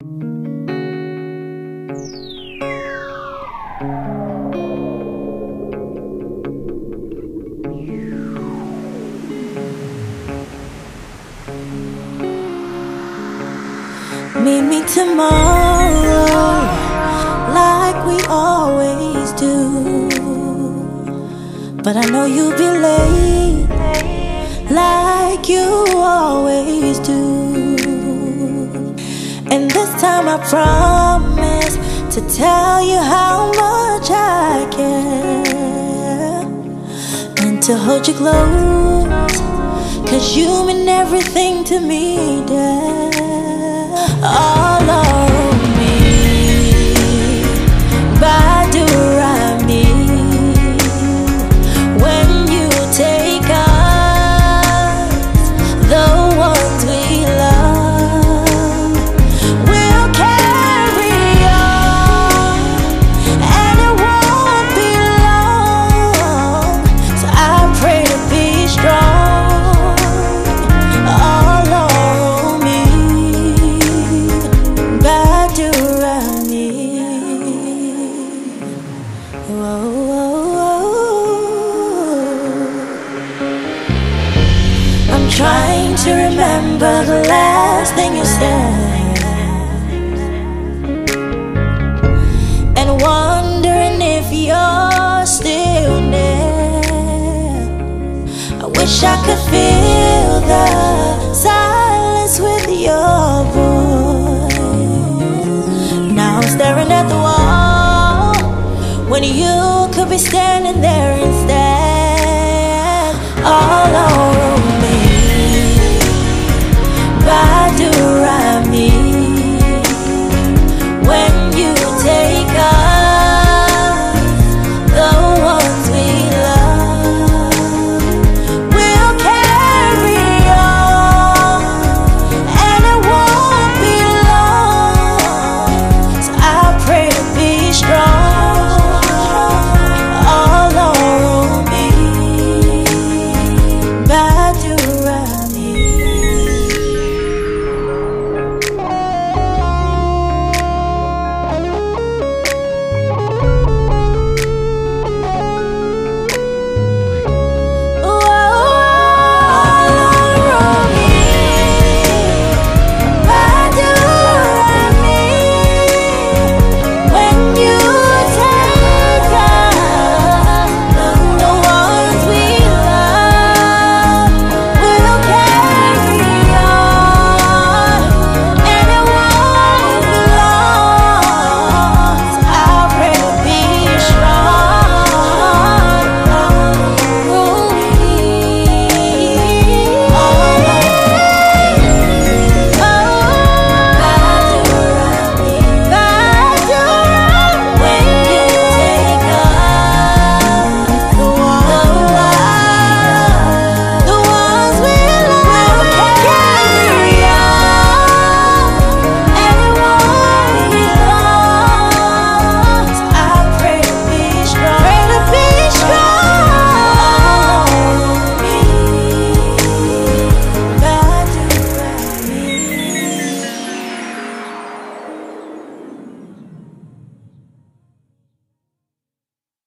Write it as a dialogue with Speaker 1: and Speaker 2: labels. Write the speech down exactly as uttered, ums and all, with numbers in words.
Speaker 1: Meet me tomorrow, like we always do. But I know you'll be late, like you always do. And this time I promise to tell you how much I care, and to hold you close, 'cause you mean everything to me, dear. All of me, Badurami. When you take us, the ones we love, we'll carry on, and it won't be long. So I pray to be strong. All of me, Badurami. Whoa, whoa, whoa. I'm trying to remember the last thing you said, and wondering if you're still there. I wish I could feel the silence with your voice. Now I'm staring at the wall when you could be standing there